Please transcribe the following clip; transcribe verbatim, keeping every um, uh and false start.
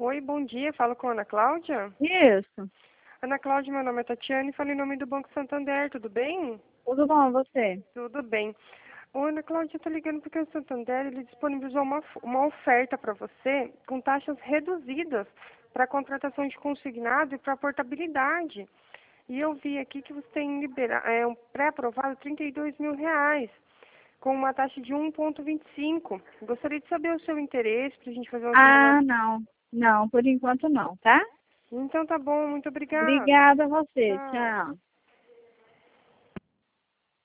Oi, bom dia. Falo com a Ana Cláudia. Isso. Ana Cláudia, meu nome é Tatiane e falo em nome do Banco Santander. Tudo bem? Tudo bom, você? Tudo bem. Ô, Ana Cláudia, eu tô ligando porque o Santander ele disponibilizou uma, uma oferta para você com taxas reduzidas para contratação de consignado e para portabilidade. E eu vi aqui que você tem libera, é, um pré-aprovado trinta e dois mil reais, com uma taxa de um vírgula vinte e cinco. Gostaria de saber o seu interesse para a gente fazer uma Ah, simulação. não. Não, por enquanto não, tá? Então tá bom, muito obrigada. Obrigada a você. Tchau. Tchau.